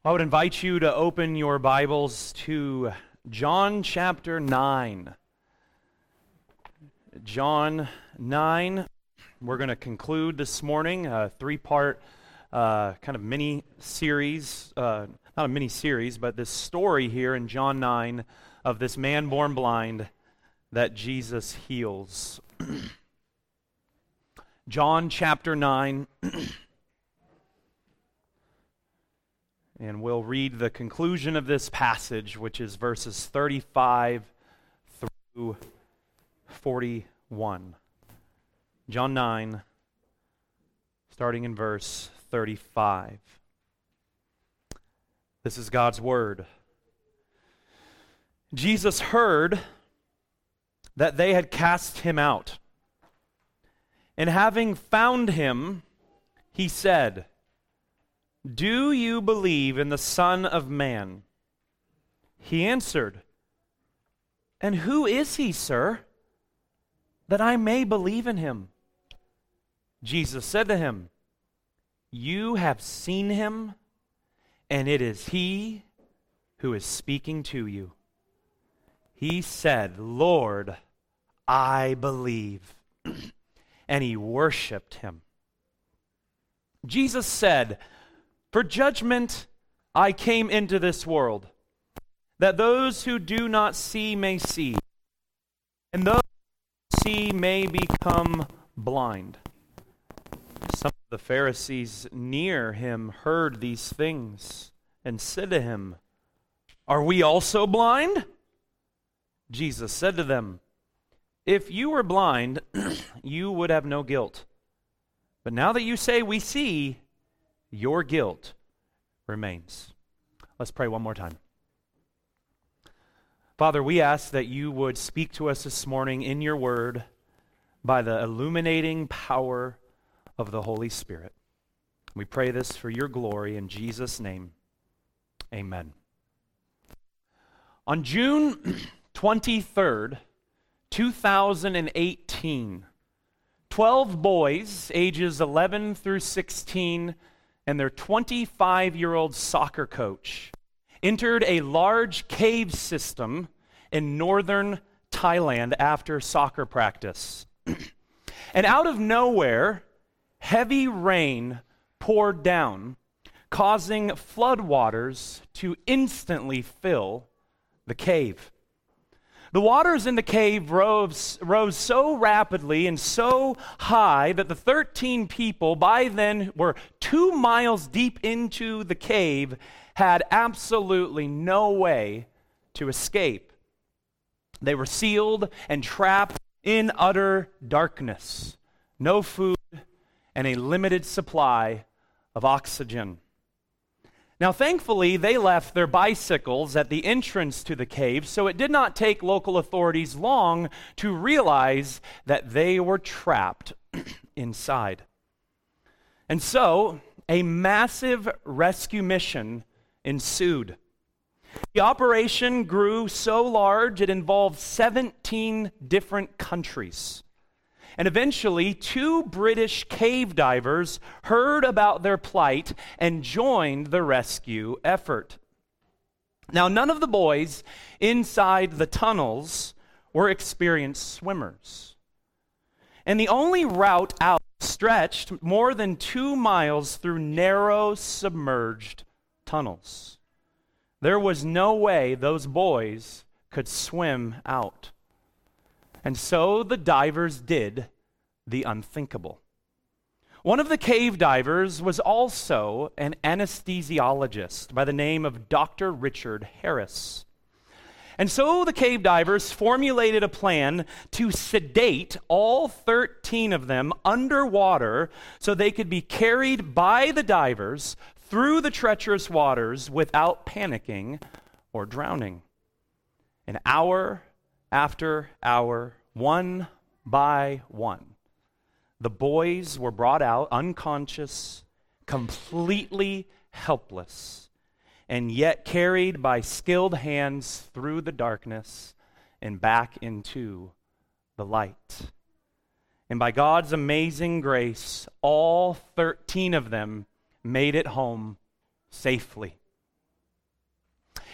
I would invite you to open your Bibles to John chapter 9. John 9. We're going to conclude this morning a three-part kind of mini-series, not a mini-series, but this story here in John 9 of this man born blind that Jesus heals. John chapter 9. And we'll read the conclusion of this passage, which is verses 35 through 41. John 9, starting in verse 35. This is God's word. Jesus heard that they had cast him out. And having found him, he said, "Do you believe in the Son of Man?" He answered, "And who is he, sir, that I may believe in him?" Jesus said to him, "You have seen him, and it is he who is speaking to you." He said, "Lord, I believe." And he worshiped him. Jesus said, "For judgment I came into this world, that those who do not see may see, and those who see may become blind." Some of the Pharisees near him heard these things and said to him, "Are we also blind?" Jesus said to them, "If you were blind, you would have no guilt. But now that you say we see, your guilt remains." Let's pray one more time. Father, we ask that you would speak to us this morning in your word by the illuminating power of the Holy Spirit. We pray this for your glory in Jesus' name. Amen. On June 23rd, 2018, 12 boys ages 11 through 16 and their 25-year-old soccer coach entered a large cave system in northern Thailand after soccer practice. And out of nowhere, heavy rain poured down, causing floodwaters to instantly fill the cave. The waters in the cave rose so rapidly and so high that the 13 people by then were 2 miles deep into the cave, had absolutely no way to escape. They were sealed and trapped in utter darkness, no food, and a limited supply of oxygen. Now, thankfully, they left their bicycles at the entrance to the cave, so it did not take local authorities long to realize that they were trapped inside. And so, a massive rescue mission ensued. The operation grew so large it involved 17 different countries. And eventually, 2 British cave divers heard about their plight and joined the rescue effort. Now, none of the boys inside the tunnels were experienced swimmers. And the only route out stretched more than 2 miles through narrow, submerged tunnels. There was no way those boys could swim out. And so the divers did the unthinkable. One of the cave divers was also an anesthesiologist by the name of Dr. Richard Harris. And so the cave divers formulated a plan to sedate all 13 of them underwater so they could be carried by the divers through the treacherous waters without panicking or drowning. An hour after hour, one by one, the boys were brought out unconscious, completely helpless, and yet carried by skilled hands through the darkness and back into the light. And by God's amazing grace, all 13 of them made it home safely.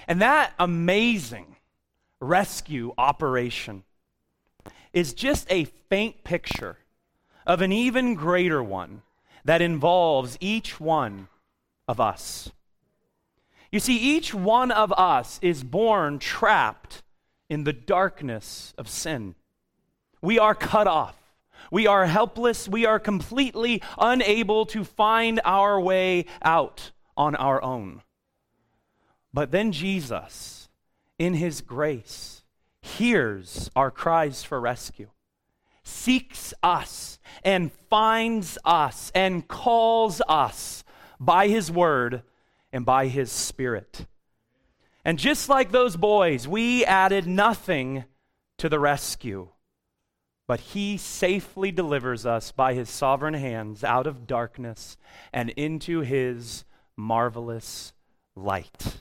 And that amazing rescue operation is just a faint picture of an even greater one that involves each one of us. You see, each one of us is born trapped in the darkness of sin. We are cut off. We are helpless. We are completely unable to find our way out on our own. But then Jesus, in his grace, hears our cries for rescue, seeks us and finds us and calls us by his word and by his Spirit. And just like those boys, we added nothing to the rescue, but he safely delivers us by his sovereign hands out of darkness and into his marvelous light.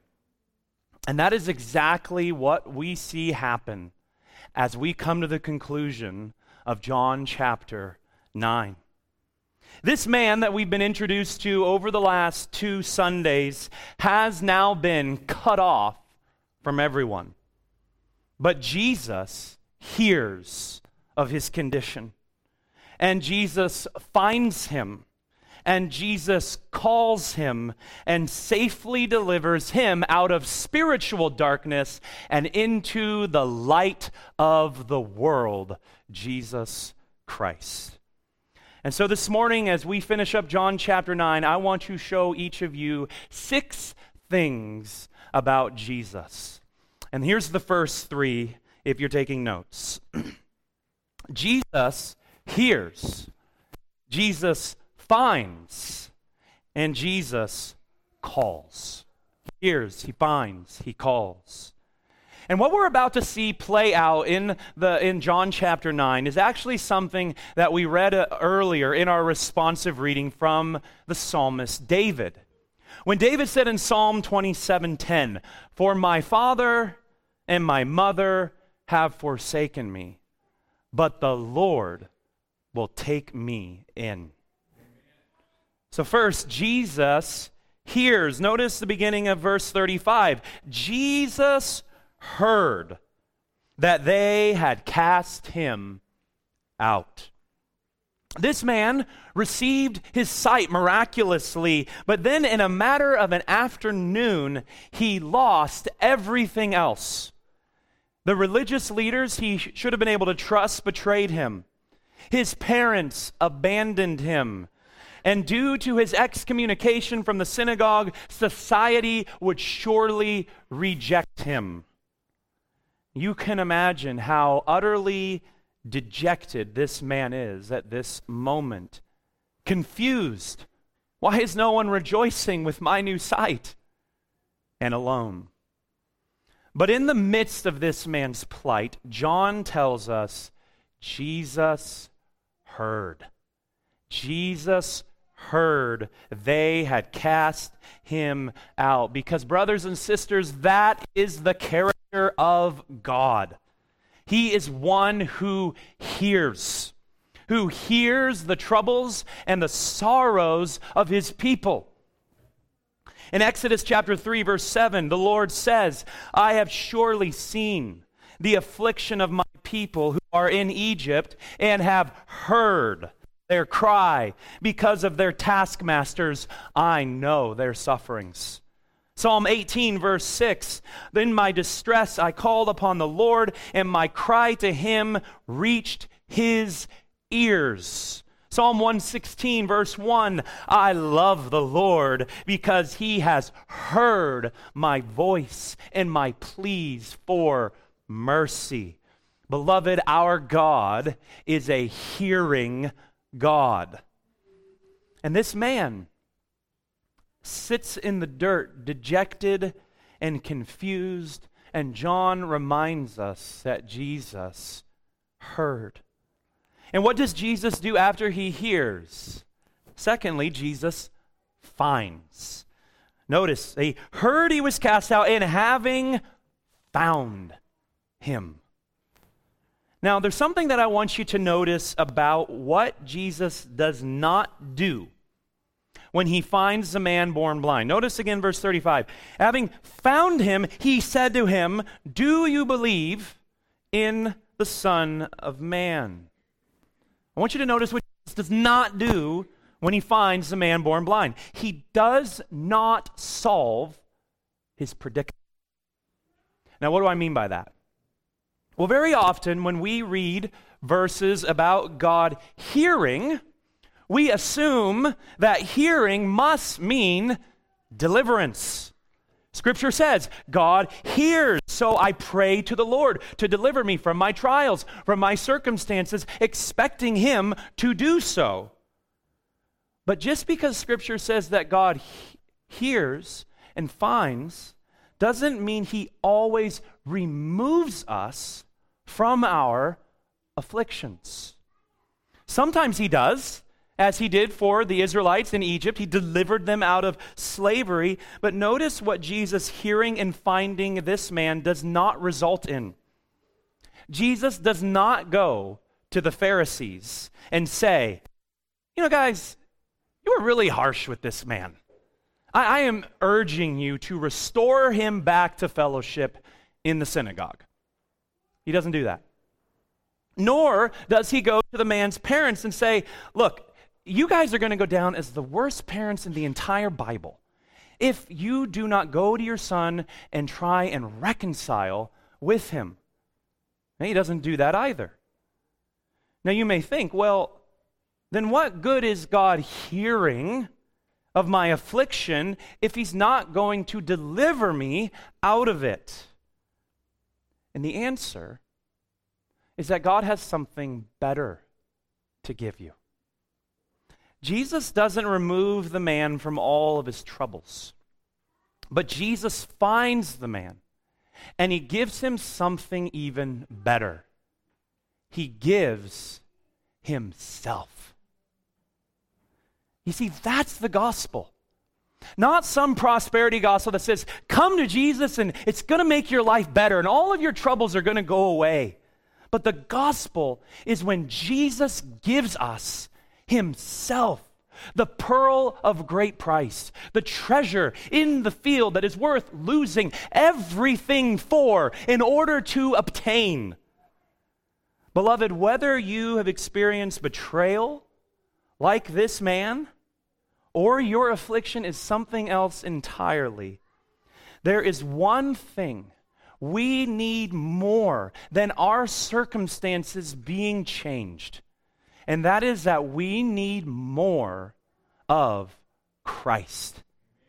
And that is exactly what we see happen as we come to the conclusion of John chapter 9. This man that we've been introduced to over the last 2 Sundays has now been cut off from everyone. But Jesus hears of his condition, and Jesus finds him, and Jesus calls him and safely delivers him out of spiritual darkness and into the light of the world, Jesus Christ. And so this morning, as we finish up John chapter 9, I want to show each of you 6 things about Jesus. And here's the first 3 if you're taking notes. Jesus hears, Jesus finds, and Jesus calls. He hears, he finds, he calls. And what we're about to see play out in John chapter 9 is actually something that we read earlier in our responsive reading from the psalmist David. When David said in Psalm 27:10, "For my father and my mother have forsaken me, but the Lord will take me in." So first, Jesus hears. Notice the beginning of verse 35. Jesus heard that they had cast him out. This man received his sight miraculously, but then in a matter of an afternoon, he lost everything else. The religious leaders he should have been able to trust betrayed him. His parents abandoned him. And due to his excommunication from the synagogue, society would surely reject him. You can imagine how utterly dejected this man is at this moment. Confused. Why is no one rejoicing with my new sight? And alone. But in the midst of this man's plight, John tells us Jesus heard. Jesus heard they had cast him out. Because, brothers and sisters, that is the character of God. He is one who hears the troubles and the sorrows of his people. In Exodus chapter 3, verse 7, the Lord says, "I have surely seen the affliction of my people who are in Egypt and have heard their cry because of their taskmasters. I know their sufferings." Psalm 18, verse 6, "In my distress I called upon the Lord, and my cry to him reached his ears." Psalm 116, verse 1, "I love the Lord because he has heard my voice and my pleas for mercy." Beloved, our God is a hearing God. And this man sits in the dirt, dejected and confused, and John reminds us that Jesus heard. And what does Jesus do after he hears? Secondly, Jesus finds. Notice, he heard he was cast out, and having found him. Now, there's something that I want you to notice about what Jesus does not do when he finds the man born blind. Notice again verse 35. Having found him, he said to him, "Do you believe in the Son of Man?" I want you to notice what Jesus does not do when he finds the man born blind. He does not solve his predicament. Now, what do I mean by that? Well, very often when we read verses about God hearing, we assume that hearing must mean deliverance. Scripture says, God hears, so I pray to the Lord to deliver me from my trials, from my circumstances, expecting him to do so. But just because Scripture says that God hears and finds doesn't mean he always removes us from our afflictions. Sometimes he does, as he did for the Israelites in Egypt. He delivered them out of slavery. But notice what Jesus hearing and finding this man does not result in. Jesus does not go to the Pharisees and say, "You know, guys, you were really harsh with this man. I am urging you to restore him back to fellowship in the synagogue." He doesn't do that. Nor does he go to the man's parents and say, "Look, you guys are going to go down as the worst parents in the entire Bible if you do not go to your son and try and reconcile with him." Now, he doesn't do that either. Now, you may think, well, then what good is God hearing of my affliction if he's not going to deliver me out of it? And the answer is that God has something better to give you. Jesus doesn't remove the man from all of his troubles, but Jesus finds the man, and he gives him something even better. He gives himself. You see, that's the gospel. Not some prosperity gospel that says, come to Jesus and it's going to make your life better and all of your troubles are going to go away. But the gospel is when Jesus gives us himself, the pearl of great price, the treasure in the field that is worth losing everything for in order to obtain. Beloved, whether you have experienced betrayal like this man, or your affliction is something else entirely, there is one thing we need more than our circumstances being changed, and that is that we need more of Christ.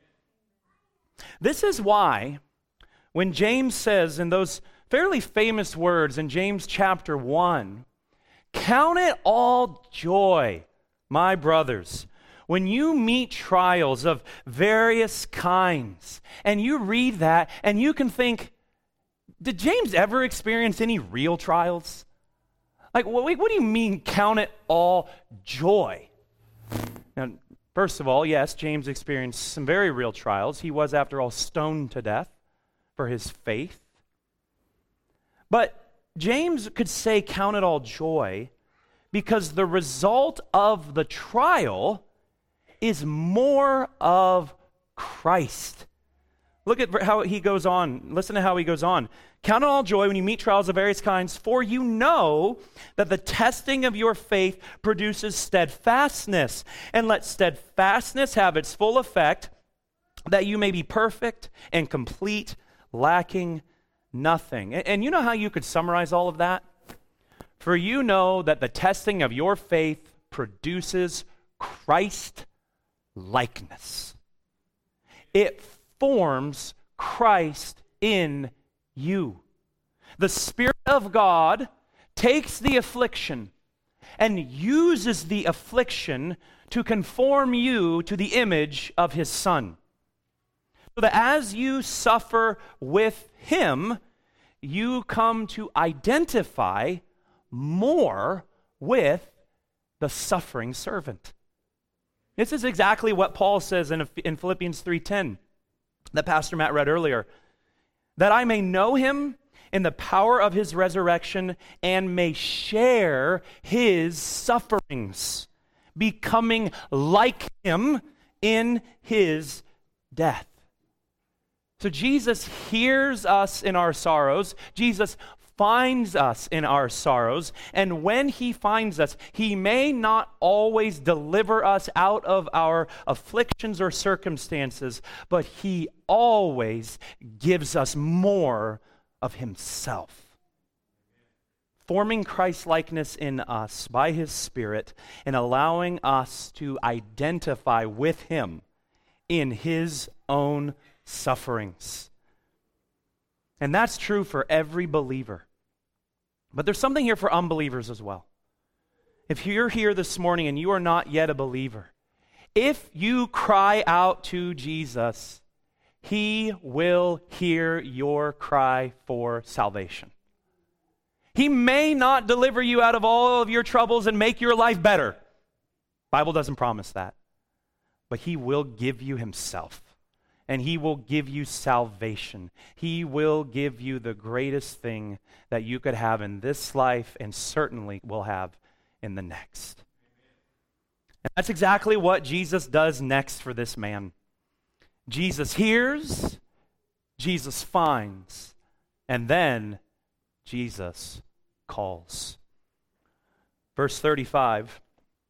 This is why when James says in those fairly famous words in James chapter 1, "Count it all joy, my brothers, when you meet trials of various kinds," and you read that and you can think, did James ever experience any real trials? Like, what do you mean, count it all joy? Now, first of all, yes, James experienced some very real trials. He was, after all, stoned to death for his faith. But James could say count it all joy because the result of the trial is more of Christ. Look at how he goes on. Listen to how he goes on. "Count it all joy when you meet trials of various kinds, for you know that the testing of your faith produces steadfastness. And let steadfastness have its full effect, that you may be perfect and complete, lacking nothing." And you know how you could summarize all of that? "For you know that the testing of your faith produces Christ likeness." It forms Christ in you. The Spirit of God takes the affliction and uses the affliction to conform you to the image of his Son. So that as you suffer with him, you come to identify more with the suffering servant. This is exactly what Paul says in Philippians 3:10 that Pastor Matt read earlier. "That I may know him in the power of his resurrection and may share his sufferings, becoming like him in his death. So Jesus hears us in our sorrows. Jesus finds us in our sorrows. And when he finds us, he may not always deliver us out of our afflictions or circumstances, but he always gives us more of himself, forming Christ-likeness in us by his Spirit and allowing us to identify with him in his own sufferings. And that's true for every believer. But there's something here for unbelievers as well. If you're here this morning and you are not yet a believer, if you cry out to Jesus, he will hear your cry for salvation. He may not deliver you out of all of your troubles and make your life better. The Bible doesn't promise that. But he will give you himself. And he will give you salvation. He will give you the greatest thing that you could have in this life and certainly will have in the next. And that's exactly what Jesus does next for this man. Jesus hears, Jesus finds, and then Jesus calls. Verse 35.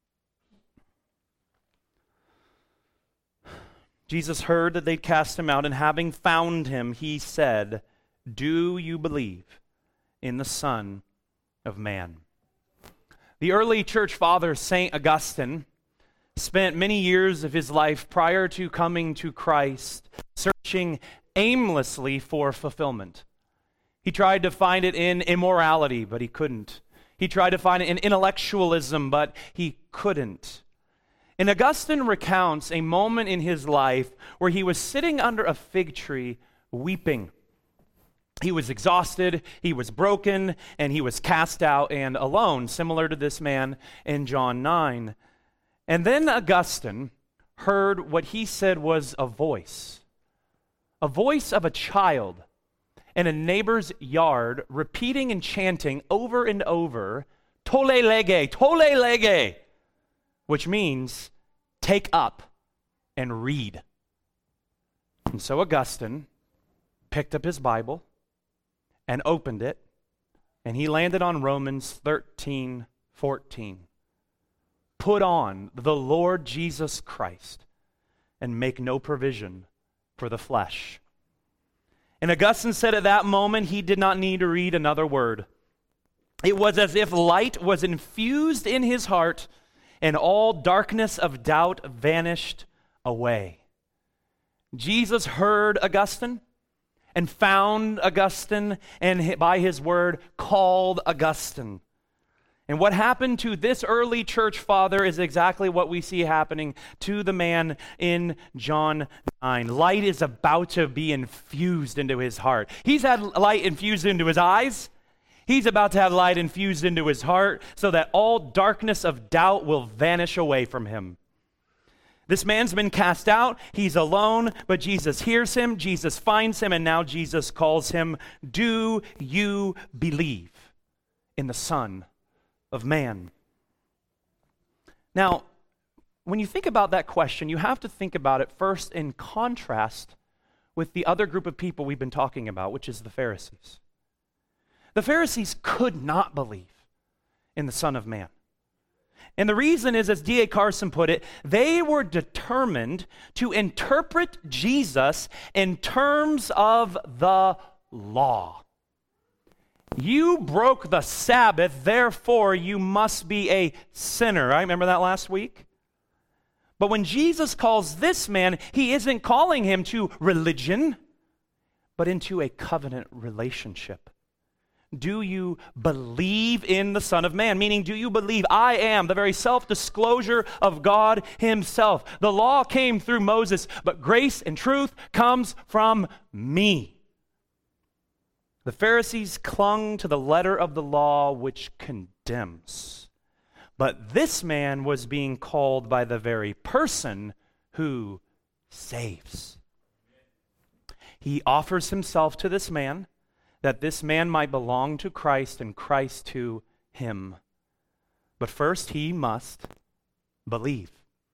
Jesus heard that they'd cast him out, and having found him, he said, "Do you believe in the Son of Man?" The early church father, St. Augustine, spent many years of his life prior to coming to Christ searching aimlessly for fulfillment. He tried to find it in immorality, but he couldn't. He tried to find it in intellectualism, but he couldn't. And Augustine recounts a moment in his life where he was sitting under a fig tree weeping. He was exhausted, he was broken, and he was cast out and alone, similar to this man in John 9. And then Augustine heard what he said was a voice of a child in a neighbor's yard repeating and chanting over and over, "Tolle lege," which means take up and read. And so Augustine picked up his Bible and opened it, and he landed on Romans 13:14. Put on the Lord Jesus Christ and make no provision for the flesh. And Augustine said at that moment he did not need to read another word. It was as if light was infused in his heart and all darkness of doubt vanished away. Jesus heard Augustine and found Augustine, and by his word called Augustine. And what happened to this early church father is exactly what we see happening to the man in John 9. Light is about to be infused into his heart. He's had light infused into his eyes. He's about to have light infused into his heart so that all darkness of doubt will vanish away from him. This man's been cast out. He's alone, but Jesus hears him. Jesus finds him, and now Jesus calls him. Do you believe in the Son of Man? Now, when you think about that question, you have to think about it first in contrast with the other group of people we've been talking about, which is the Pharisees. The Pharisees could not believe in the Son of Man. And the reason is, as D.A. Carson put it, they were determined to interpret Jesus in terms of the law. You broke the Sabbath, therefore you must be a sinner. Right? Remember that last week? But when Jesus calls this man, he isn't calling him to religion, but into a covenant relationship. Do you believe in the Son of Man? Meaning, do you believe I am the very self-disclosure of God himself? The law came through Moses, but grace and truth comes from me. The Pharisees clung to the letter of the law, which condemns. But this man was being called by the very person who saves. He offers himself to this man, that this man might belong to Christ and Christ to him. But first he must believe.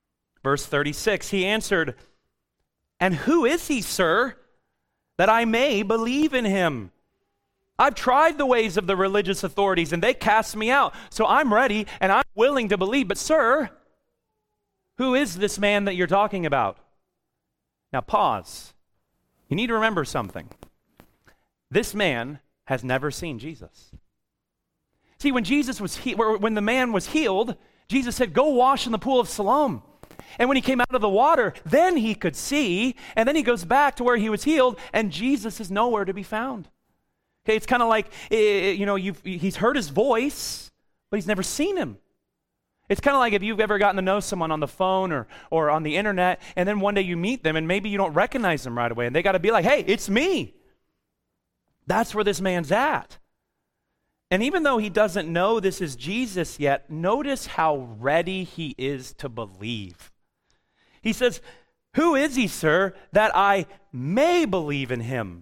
Verse 36, he answered, "And who is he, sir, that I may believe in him? I've tried the ways of the religious authorities, and they cast me out. So I'm ready, and I'm willing to believe. But sir, who is this man that you're talking about?" Now pause. You need to remember something. This man has never seen Jesus. See, when when the man was healed, Jesus said, "Go wash in the pool of Siloam." And when he came out of the water, then he could see, and then he goes back to where he was healed, and Jesus is nowhere to be found. Okay, it's kind of like, he's heard his voice, but he's never seen him. It's kind of like if you've ever gotten to know someone on the phone or on the internet, and then one day you meet them, and maybe you don't recognize them right away, and they got to be like, "Hey, it's me." That's where this man's at. And even though he doesn't know this is Jesus yet, notice how ready he is to believe. He says, "Who is he, sir, that I may believe in him?"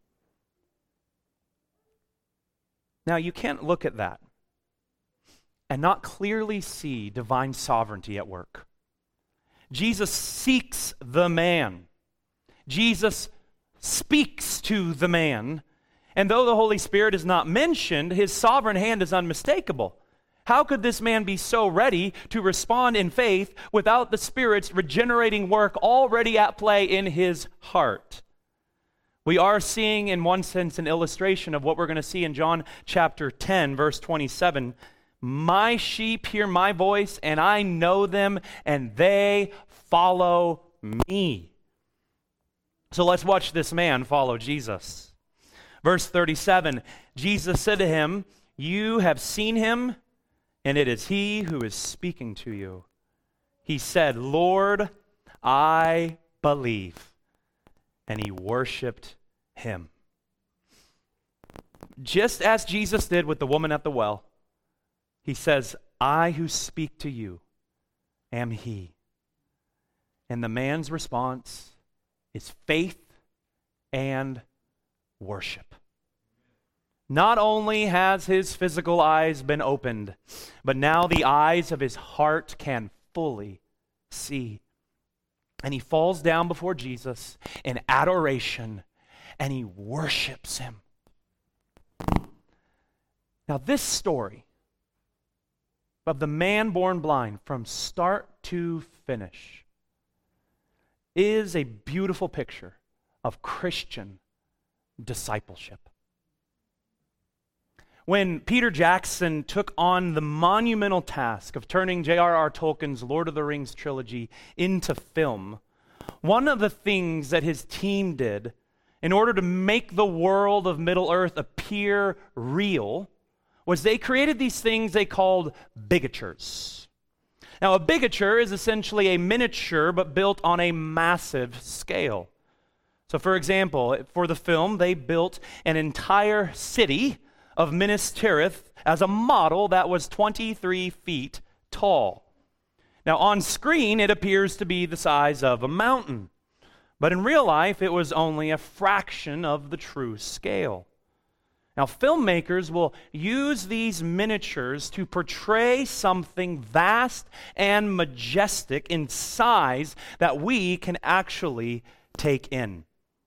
Now, you can't look at that and not clearly see divine sovereignty at work. Jesus seeks the man. Jesus speaks to the man. And though the Holy Spirit is not mentioned, his sovereign hand is unmistakable. How could this man be so ready to respond in faith without the Spirit's regenerating work already at play in his heart? We are seeing, in one sense, an illustration of what we're going to see in John chapter 10, verse 27. "My sheep hear my voice, and I know them, and they follow me." So let's watch this man follow Jesus. Verse 37, Jesus said to him, "You have seen him, and it is he who is speaking to you." He said, "Lord, I believe." And he worshiped him. Just as Jesus did with the woman at the well, he says, "I who speak to you am he." And the man's response is faith and worship. Not only has his physical eyes been opened, but now the eyes of his heart can fully see. And he falls down before Jesus in adoration, and he worships him. Now, this story of the man born blind from start to finish is a beautiful picture of Christian discipleship. When Peter Jackson took on the monumental task of turning J.R.R. Tolkien's Lord of the Rings trilogy into film, one of the things that his team did in order to make the world of Middle-earth appear real was they created these things they called bigatures. Now, a bigature is essentially a miniature but built on a massive scale. So, for example, for the film, they built an entire city of Minas Tirith as a model that was 23 feet tall. Now, on screen, it appears to be the size of a mountain, but in real life, it was only a fraction of the true scale. Now, filmmakers will use these miniatures to portray something vast and majestic in size that we can actually take in.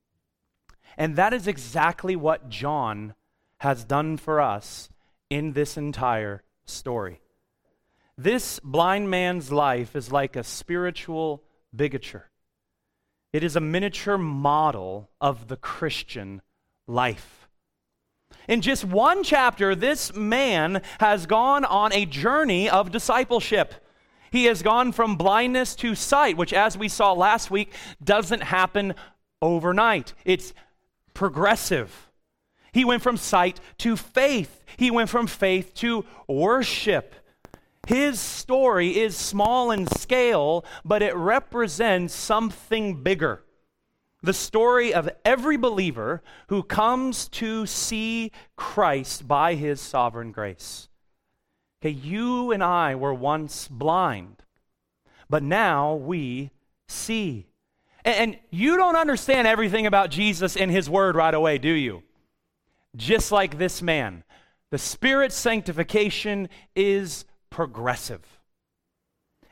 And that is exactly what John has done for us in this entire story. This blind man's life is like a spiritual bigature. It is a miniature model of the Christian life. In just one chapter, this man has gone on a journey of discipleship. He has gone from blindness to sight, which, as we saw last week, doesn't happen overnight. It's progressive. He went from sight to faith. He went from faith to worship. His story is small in scale, but it represents something bigger. The story of every believer who comes to see Christ by his sovereign grace. Okay, you and I were once blind, but now we see. And you don't understand everything about Jesus in his word right away, do you? Just like this man, the Spirit's sanctification is progressive.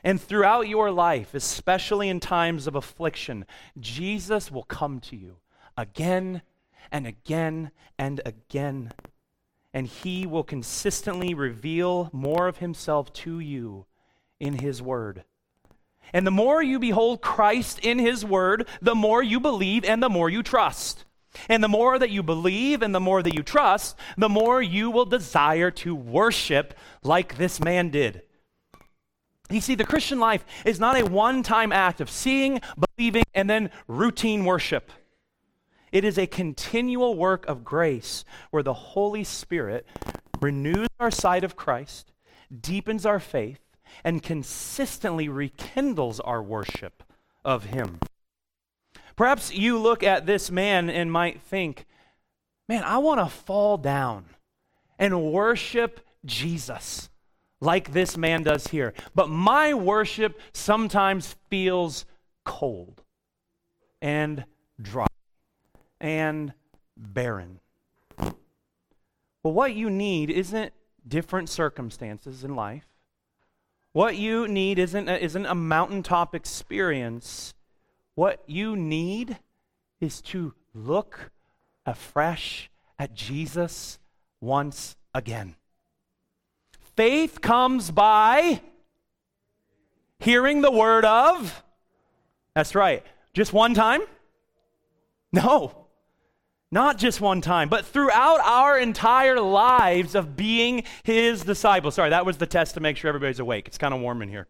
And throughout your life, especially in times of affliction, Jesus will come to you again and again and again. And he will consistently reveal more of himself to you in his word. And the more you behold Christ in his word, the more you believe and the more you trust. And the more that you believe and the more that you trust, the more you will desire to worship like this man did. You see, the Christian life is not a one-time act of seeing, believing, and then routine worship. It is a continual work of grace where the Holy Spirit renews our sight of Christ, deepens our faith, and consistently rekindles our worship of him. Perhaps you look at this man and might think, man, I want to fall down and worship Jesus like this man does here. But my worship sometimes feels cold and dry and barren. Well, what you need isn't different circumstances in life. What you need isn't a mountaintop experience. What you need is to look afresh at Jesus once again. Faith comes by hearing the word of, that's right, just one time? No, not just one time, but throughout our entire lives of being his disciples. Sorry, that was the test to make sure everybody's awake. It's kind of warm in here.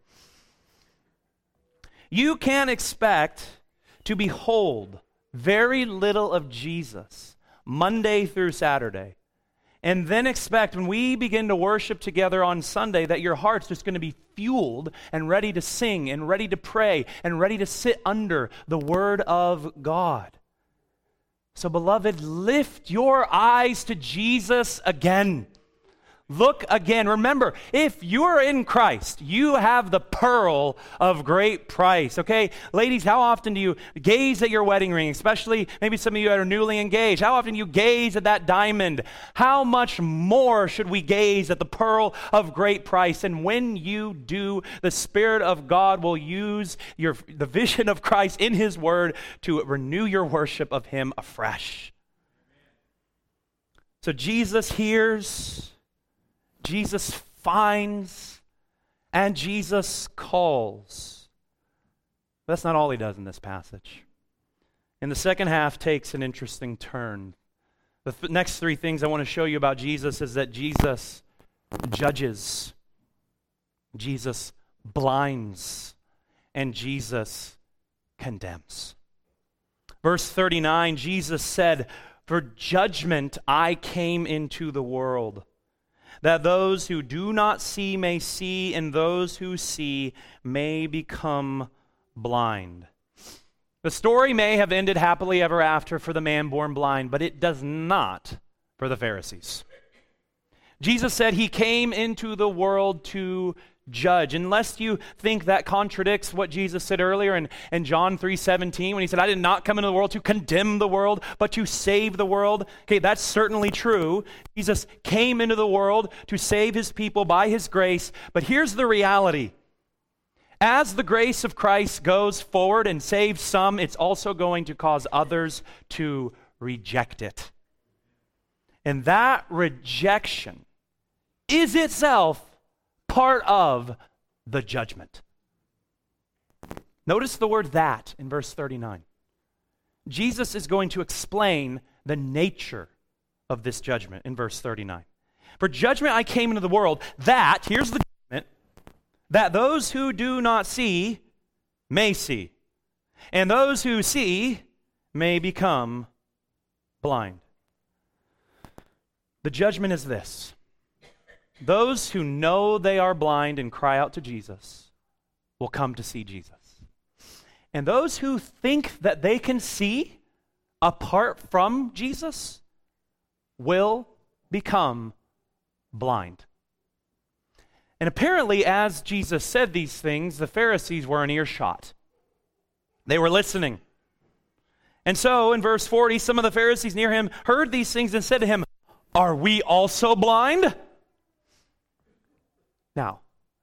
You can expect to behold very little of Jesus Monday through Saturday, and then expect when we begin to worship together on Sunday that your heart's just going to be fueled and ready to sing and ready to pray and ready to sit under the Word of God. So, beloved, lift your eyes to Jesus again. Look again. Remember, if you're in Christ, you have the pearl of great price, okay? Ladies, how often do you gaze at your wedding ring, especially maybe some of you that are newly engaged? How often do you gaze at that diamond? How much more should we gaze at the pearl of great price? And when you do, the Spirit of God will use the vision of Christ in his word to renew your worship of him afresh. So Jesus hears, Jesus finds, and Jesus calls. But that's not all he does in this passage. And the second half takes an interesting turn. The next three things I want to show you about Jesus is that Jesus judges, Jesus blinds, and Jesus condemns. Verse 39, Jesus said, "For judgment I came into the world, that those who do not see may see, and those who see may become blind." The story may have ended happily ever after for the man born blind, but it does not for the Pharisees. Jesus said he came into the world to judge. Unless you think that contradicts what Jesus said earlier in John 3:17 when he said, "I did not come into the world to condemn the world, but to save the world." Okay, that's certainly true. Jesus came into the world to save his people by his grace. But here's the reality. As the grace of Christ goes forward and saves some, it's also going to cause others to reject it. And that rejection is itself part of the judgment. Notice the word "that" in verse 39. Jesus is going to explain the nature of this judgment in verse 39. "For judgment I came into the world, that," here's the judgment, "that those who do not see may see, and those who see may become blind." The judgment is this: those who know they are blind and cry out to Jesus will come to see Jesus. And those who think that they can see apart from Jesus will become blind. And apparently, as Jesus said these things, the Pharisees were in earshot. They were listening. And so, in verse 40, some of the Pharisees near him heard these things and said to him, "Are we also blind?" Now,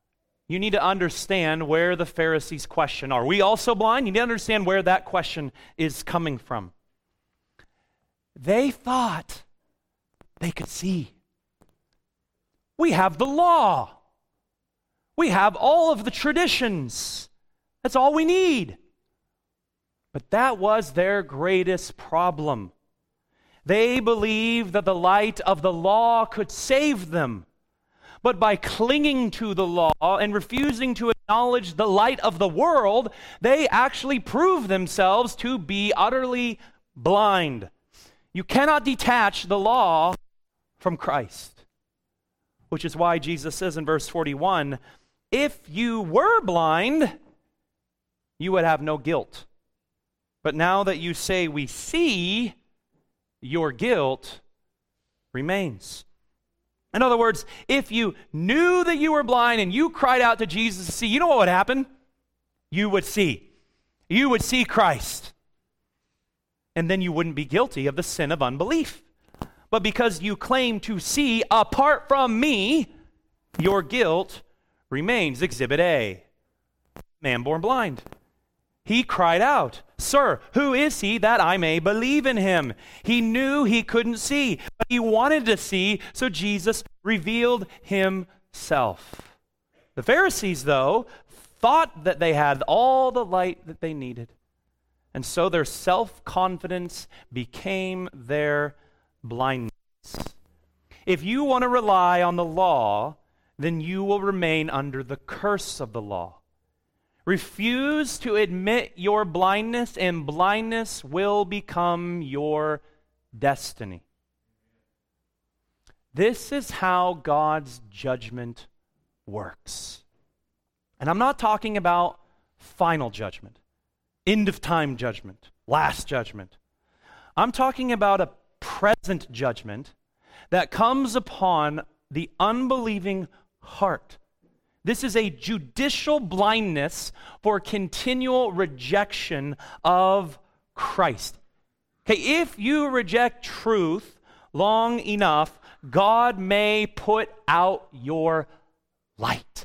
you need to understand where the Pharisees' question are. We also blind? You need to understand where that question is coming from. They thought they could see. We have the law. We have all of the traditions. That's all we need. But that was their greatest problem. They believed that the light of the law could save them. But by clinging to the law and refusing to acknowledge the light of the world, they actually prove themselves to be utterly blind. You cannot detach the law from Christ, which is why Jesus says in verse 41, if you were blind, you would have no guilt. But now that you say we see, your guilt remains. In other words, if you knew that you were blind and you cried out to Jesus to see, you know what would happen? You would see. You would see Christ. And then you wouldn't be guilty of the sin of unbelief. But because you claim to see apart from me, your guilt remains. Exhibit A. Man born blind. He cried out, "Sir, who is he that I may believe in him?" He knew he couldn't see, but he wanted to see, so Jesus revealed himself. The Pharisees, though, thought that they had all the light that they needed. And so their self-confidence became their blindness. If you want to rely on the law, then you will remain under the curse of the law. Refuse to admit your blindness, and blindness will become your destiny. This is how God's judgment works. And I'm not talking about final judgment, end of time judgment, last judgment. I'm talking about a present judgment that comes upon the unbelieving heart. This is a judicial blindness for continual rejection of Christ. Okay, if you reject truth long enough, God may put out your light.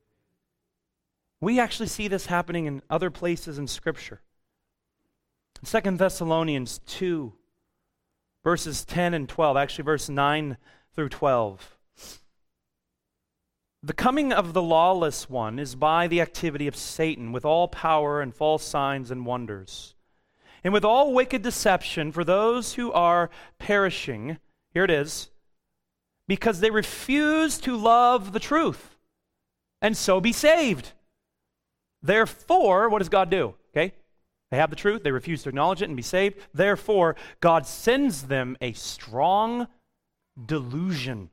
We actually see this happening in other places in Scripture. 2 Thessalonians 2, verses 10 and 12, actually verse 9 through 12. The coming of the lawless one is by the activity of Satan, with all power and false signs and wonders, and with all wicked deception for those who are perishing. Here it is. Because they refuse to love the truth, and so be saved. Therefore, what does God do? Okay? They have the truth, they refuse to acknowledge it and be saved. Therefore, God sends them a strong delusion,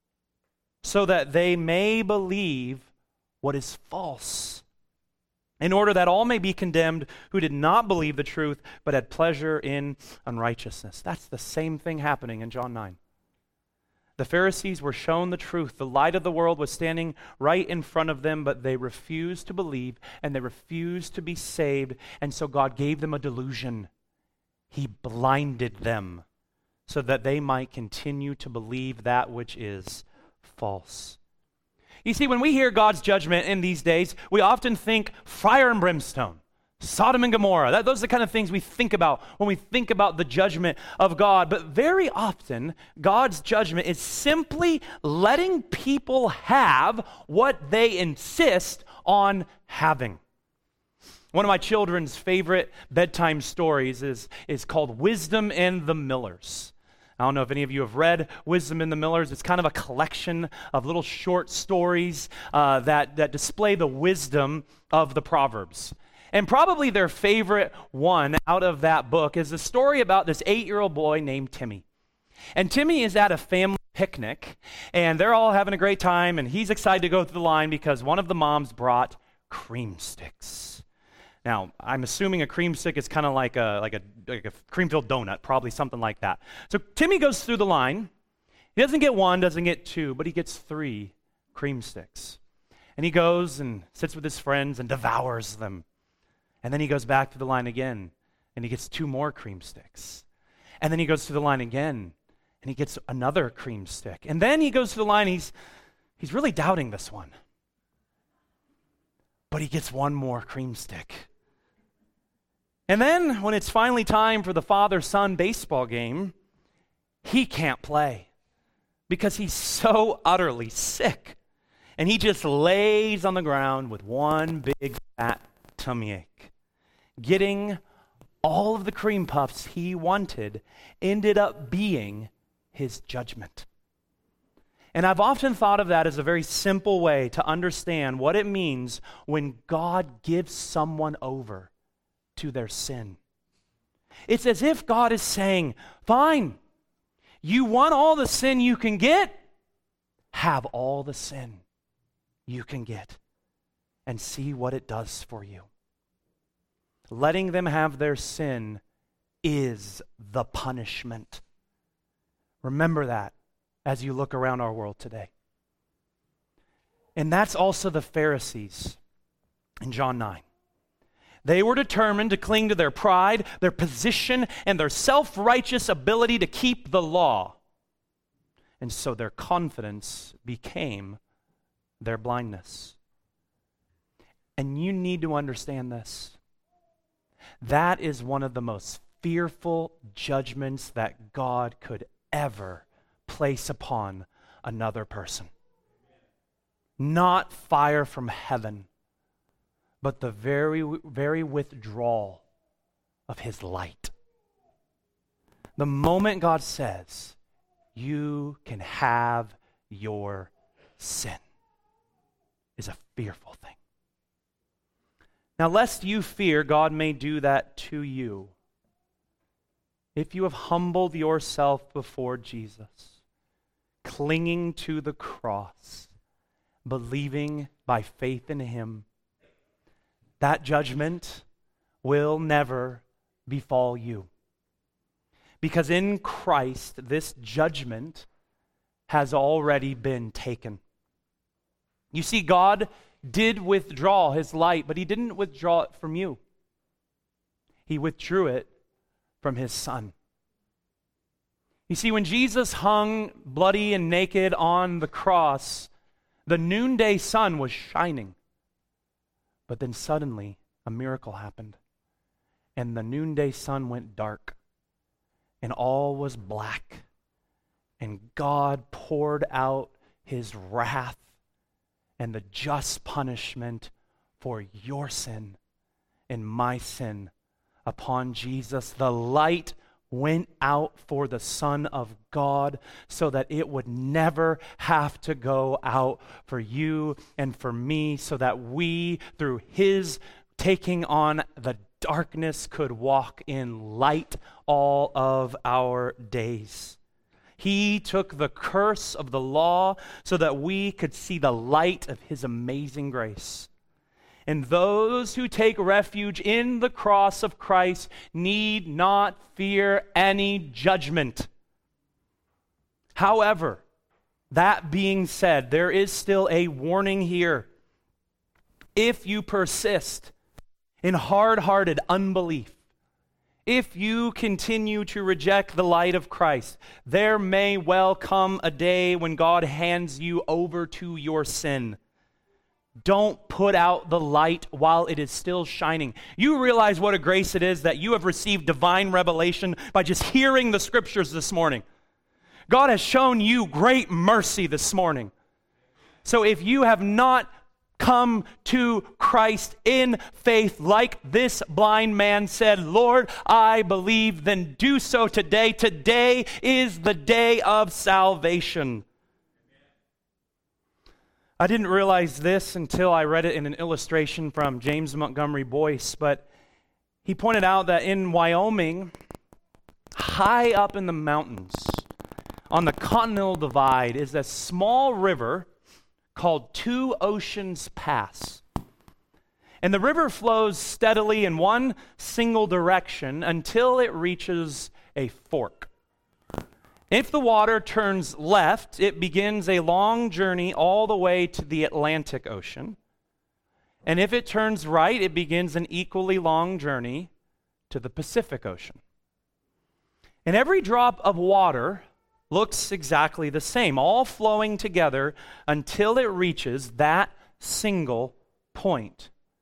so that they may believe what is false, in order that all may be condemned who did not believe the truth, but had pleasure in unrighteousness. That's the same thing happening in John 9. The Pharisees were shown the truth. The light of the world was standing right in front of them, but they refused to believe, and they refused to be saved, and so God gave them a delusion. He blinded them so that they might continue to believe that which is false. You see, when we hear God's judgment in these days, we often think fire and brimstone, Sodom and Gomorrah. Those are the kind of things we think about when we think about the judgment of God. But very often, God's judgment is simply letting people have what they insist on having. One of my children's favorite bedtime stories is called Wisdom and the Millers. I don't know if any of you have read Wisdom and the Millers. It's kind of a collection of little short stories that display the wisdom of the Proverbs. And probably their favorite one out of that book is a story about this 8-year-old boy named Timmy. And Timmy is at a family picnic, and they're all having a great time, and he's excited to go through the line because one of the moms brought cream sticks. Now, I'm assuming a cream stick is kind of like a cream-filled donut, probably something like that. So Timmy goes through the line. He doesn't get one, doesn't get two, but he gets 3 cream sticks. And he goes and sits with his friends and devours them. And then he goes back to the line again, and he gets 2 more cream sticks. And then he goes to the line again, and he gets another cream stick. And then he goes to the line, he's really doubting this one. but he gets one more cream stick. And then when it's finally time for the father-son baseball game, he can't play because he's so utterly sick. And he just lays on the ground with one big fat tummy ache. Getting all of the cream puffs he wanted ended up being his judgment. And I've often thought of that as a very simple way to understand what it means when God gives someone over to their sin. It's as if God is saying, fine, you want all the sin you can get? Have all the sin you can get and see what it does for you. Letting them have their sin is the punishment. Remember that as you look around our world today. And that's also the Pharisees in John 9. They were determined to cling to their pride, their position, and their self-righteous ability to keep the law. And so their confidence became their blindness. And you need to understand this. That is one of the most fearful judgments that God could ever place upon another person. Not fire from heaven, but the very withdrawal of his light. The moment God says, you can have your sin, is a fearful thing. Now, lest you fear, God may do that to you. If you have humbled yourself before Jesus, clinging to the cross, believing by faith in him, that judgment will never befall you. Because in Christ, this judgment has already been taken. You see, God did withdraw his light, but he didn't withdraw it from you. He withdrew it from his Son. You see, when Jesus hung bloody and naked on the cross, the noonday sun was shining. But then suddenly, a miracle happened. And the noonday sun went dark. And all was black. And God poured out his wrath and the just punishment for your sin and my sin upon Jesus. The light went out for the Son of God so that it would never have to go out for you and for me, so that we, through his taking on the darkness, could walk in light all of our days. He took the curse of the law so that we could see the light of his amazing grace. And those who take refuge in the cross of Christ need not fear any judgment. However, that being said, there is still a warning here. If you persist in hard-hearted unbelief, if you continue to reject the light of Christ, there may well come a day when God hands you over to your sin. Don't put out the light while it is still shining. You realize what a grace it is that you have received divine revelation by just hearing the scriptures this morning. God has shown you great mercy this morning. So if you have not come to Christ in faith, like this blind man said, Lord, I believe, then do so today. Today is the day of salvation. I didn't realize this until I read it in an illustration from James Montgomery Boyce, but he pointed out that in Wyoming, high up in the mountains, on the Continental Divide, is a small river called Two Oceans Pass. And the river flows steadily in one single direction until it reaches a fork. If the water turns left, it begins a long journey all the way to the Atlantic Ocean. And if it turns right, it begins an equally long journey to the Pacific Ocean. And every drop of water looks exactly the same, all flowing together until it reaches that single point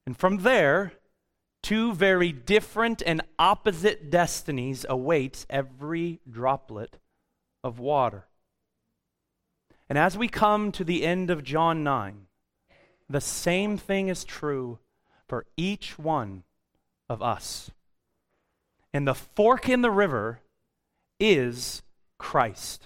And from there, two very different and opposite destinies await every droplet of water. And as we come to the end of John 9, the same thing is true for each one of us. And the fork in the river is Christ.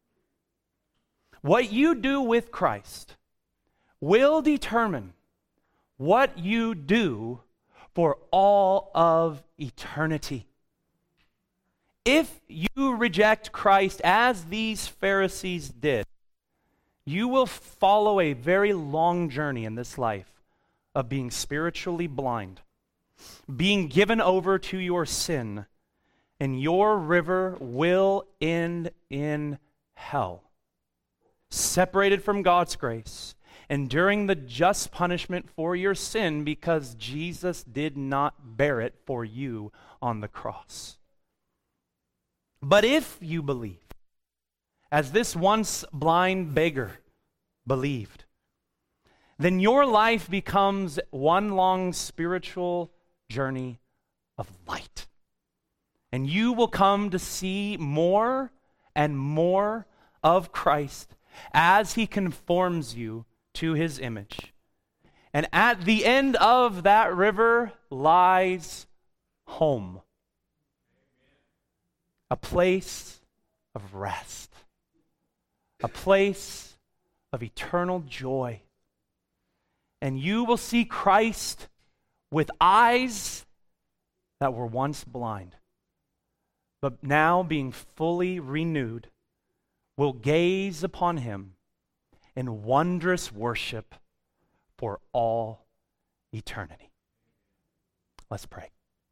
What you do with Christ will determine what you do for all of eternity. If you reject Christ as these Pharisees did, you will follow a very long journey in this life of being spiritually blind, being given over to your sin, and your river will end in hell, separated from God's grace, enduring the just punishment for your sin because Jesus did not bear it for you on the cross. But if you believe, as this once blind beggar believed, then your life becomes one long spiritual journey of light. And you will come to see more and more of Christ as he conforms you to his image. And at the end of that river lies home, a place of rest, a place of eternal joy. And you will see Christ with eyes that were once blind, but now being fully renewed, will gaze upon him in wondrous worship for all eternity. Let's pray.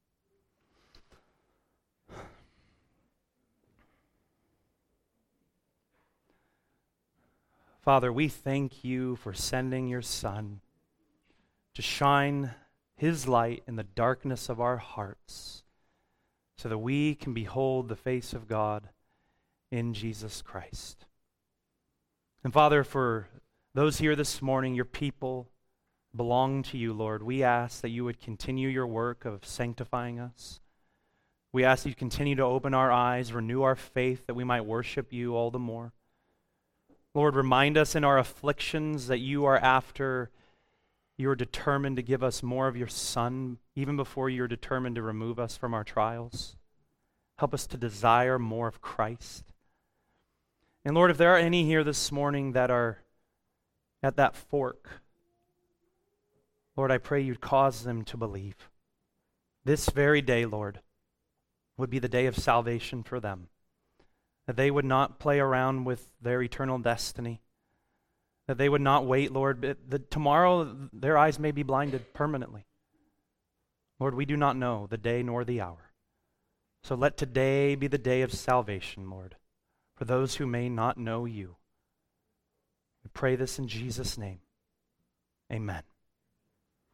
Father, we thank you for sending your Son to shine his light in the darkness of our hearts so that we can behold the face of God in Jesus Christ. And Father, for those here this morning, your people belong to you, Lord. We ask that you would continue your work of sanctifying us. We ask that you continue to open our eyes, renew our faith, that we might worship you all the more. Lord, remind us in our afflictions that you are determined to give us more of your Son, even before you're determined to remove us from our trials. Help us to desire more of Christ. And Lord, if there are any here this morning that are at that fork, Lord, I pray you'd cause them to believe. This very day, Lord, would be the day of salvation for them. That they would not play around with their eternal destiny. That they would not wait, Lord, that tomorrow their eyes may be blinded permanently. Lord, we do not know the day nor the hour. So let today be the day of salvation, Lord, for those who may not know you. We pray this in Jesus' name. Amen.